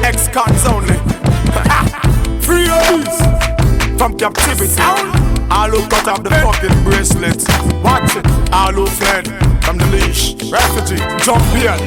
Ex-cons only. Free us from captivity. All who cut off the fucking bracelet. Watch it. All who fled from the leash. Refugee, jump here.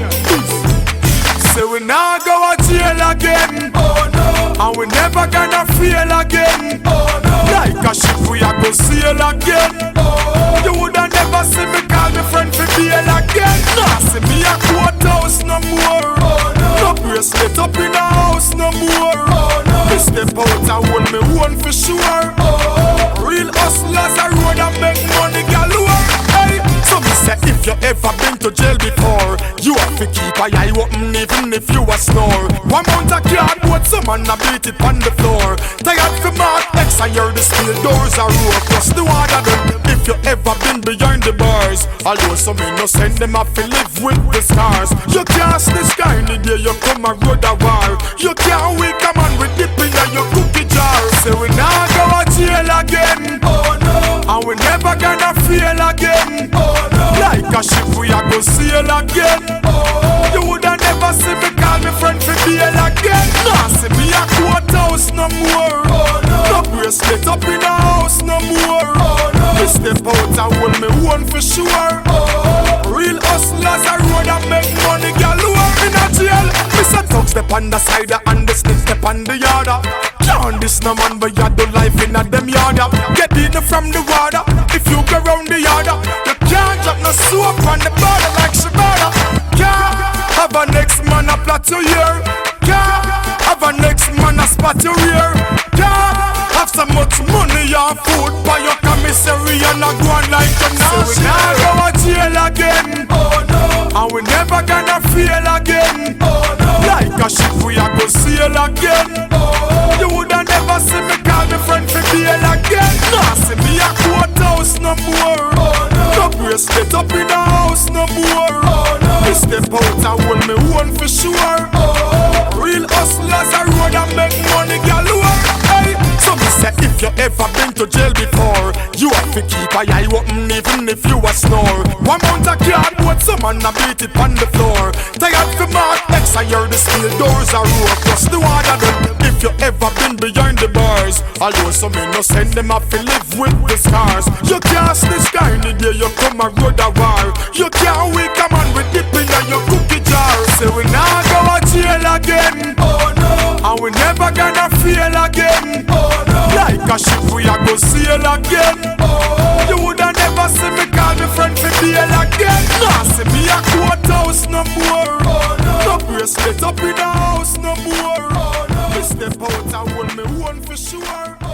Say we now go to jail again. Oh no. And we never gonna feel again. Oh no. Like a ship we a go sail again. Oh. You woulda never see me call me friend for bail again. Nah, see me a courthouse no more. Oh no. No bracelet up in the house no more. Oh no. Me step out and hold me one for sure. Oh. Real hustlers a road and make money galore. Hey, so me say if you ever been to jail before, you have to keep a eye open even if you a snore. One mount a cardboard, some man a beat it on the floor. Tired for Mark X, I hear the steel doors are roar. Plus the one of them, if you ever been behind the bars, although some innocent them have to live with the scars. You can't this kind of day you come a road a war. You can't wake a man with dip in your cookie jar. Say we now go to jail again. Oh no. And we never gonna feel again. Oh no. Like a ship we a go sail again. Oh. You woulda never see me call me friend for bail again. Nah, see me a courthouse no more. Oh no. No bracelet up in the house no more. Oh no. Me step out and hold me one for sure. Oh. Real hustlers a road and make money galore in a jail. Me say talk step on the side and the snake step on the yard. Can't this no man but you do life in a them yard. Get in from the water if you go round the yard. You can't drop no soap on the border like Shabada. Can't have a next man a plot to hear. Can't have a next man a spot to rear. Can't have so much money or food by your commissary and a go on like a nurse. So we now go to jail again. Oh no. And we never gonna feel again. Oh no. Like a ship we a go sail again. Oh. You woulda never see me call me friend for bail again. Nah, see me a courthouse no more. Oh no. No bracelet up in the house no more. Oh no. Me step out and hold me one for sure. Oh. Real hustlers a road and make money galore. Hey, so me say if you ever been to jail before, you have to keep a eye open even if you a snore. One mount a cardboard, some man a beat it on the floor. Tired for Mark X, I hear the steel doors are roar. Plus the one of them, if you ever been behind the bars, although some innocent them have to live with the scars. You can't this kind of day you come a road a war. You can't wake a man with dip in your cookie jar. Say we now go to jail again. Oh no. And we never gonna feel again. Oh no. Like a ship we a go sail again. Oh. You woulda never see me call me friend for bail again. Nah, see me a courthouse no more. Oh no. No bracelet up in the house no more. Oh no. Me step out and hold me one for sure.